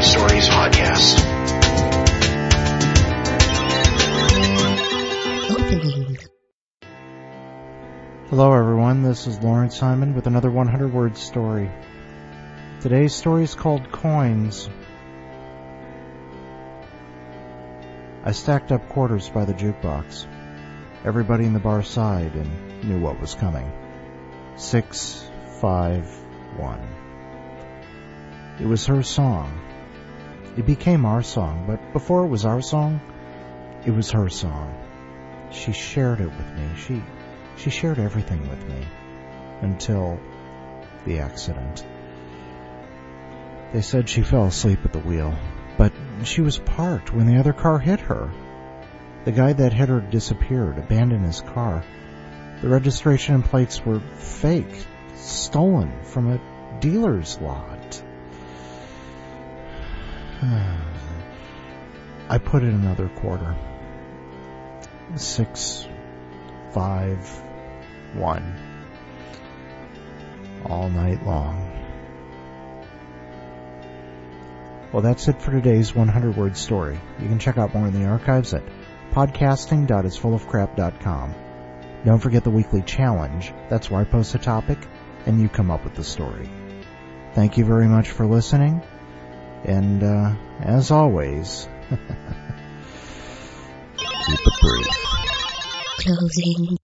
Stories podcast. Opening. Hello everyone, this is Lawrence Simon with another 100-word story. Today's story is called Coins. I stacked up quarters by the jukebox. Everybody in the bar sighed and knew what was coming. 6, 5, 1. It was her song. It became our song, but before it was our song, it was her song. She shared it with me. She shared everything with me. Until the accident. They said she fell asleep at the wheel, but she was parked when the other car hit her. The guy that hit her disappeared, abandoned his car. The registration and plates were fake, stolen from a dealer's lot. I put in another quarter. 6, 5, 1. All night long. Well, that's it for today's 100-word story. You can check out more in the archives at podcasting.isfullofcrap.com. Don't forget the weekly challenge. That's where I post a topic and you come up with the story. Thank you very much for listening. And, as always, keep it brief. Closing.